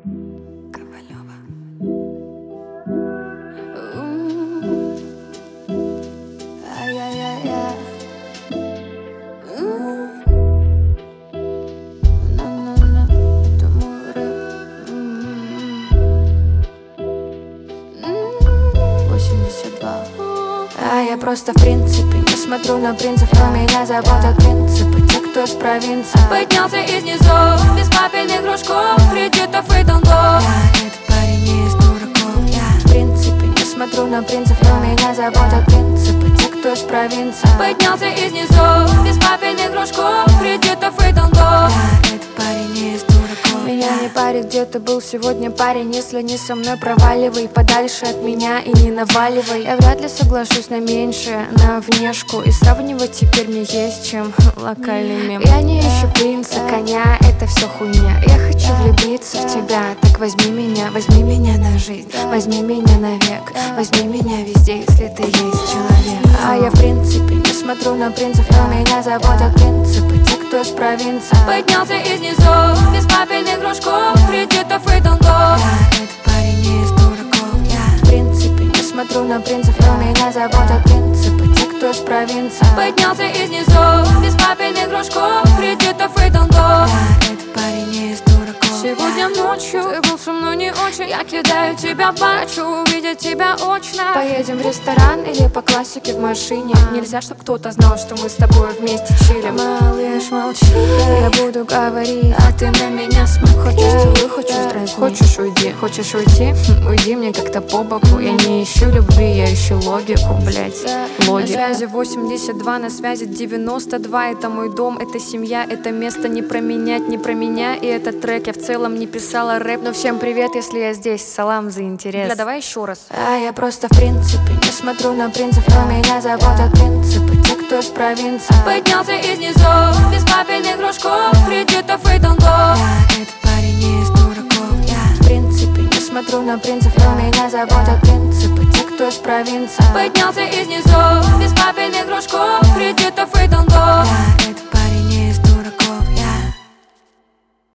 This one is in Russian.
Ковалева. Ай-яй-яй-яй. На-на-на, это мой рэп. 82. А я просто в принципе не смотрю на принцев, но меня заботят принципы. Те, кто из провинции поднялся из низов, без папиных кружков, кредитов и долгов. Я этот парень не из дураков. Я в принципе не смотрю на принцев, но меня заботят принципы. Те, кто из провинции поднялся из низов, без папиных кружков, кредитов и долгов. Я этот парень не из дураков. Меня не парит, где ты был сегодня, парень. Если не со мной, проваливай подальше от меня и не наваливай. Я вряд ли соглашусь на меньшее, на внешку. И сравнивать теперь мне есть чем локальный мем. Я не ищу принца, коня, это все хуйня. Я хочу влюбиться в тебя, так возьми меня на жизнь, возьми меня навек, возьми меня везде, если ты есть человек. А я в принципе не смотрю на принцев, но меня заботят принципы. Те, кто из провинции поднялся из низов, без папиных кружков, кредитов и долгов. Я этот парень не из дураков. Я в принципе не смотрю на принцев, но меня заботят принципы. Те, кто из провинции поднялся из низов, без папиных кружков, кредитов и долгов. Я этот парень не из дураков. Сегодня ночью ты был со мной не очень. Я кидаю тебя, бачу, увидеть тебя очно. Поедем в ресторан или по классике в машине. Нельзя, чтоб кто-то знал, что мы с тобой вместе чилим. Малыш, молчи, я буду говорить, а ты на меня смотри. Хочешь целуй, хочешь дразни, хочешь уйди. Хочешь уйти? Уйди мне как-то по боку. Я не ищу любви, я ищу логику, блять. Логика. На связи 82, на связи 92. Это мой дом, это семья, это место не променять, не про меня. И этот трек я в целом не писала рэп. Но всем привет, если я здесь, салам за интерес. Давай еще раз. А я просто в принципе не смотрю на принцев, но меня заботят принципы. Те, кто из провинции поднялся из низов, без папиных кружков, кредитов и долгов. Я этот парень не из дураков. Я в принципе не смотрю на принцев, но меня заботят принципы. Те, кто из провинции поднялся из низов, без папиных кружков, кредитов и долгов.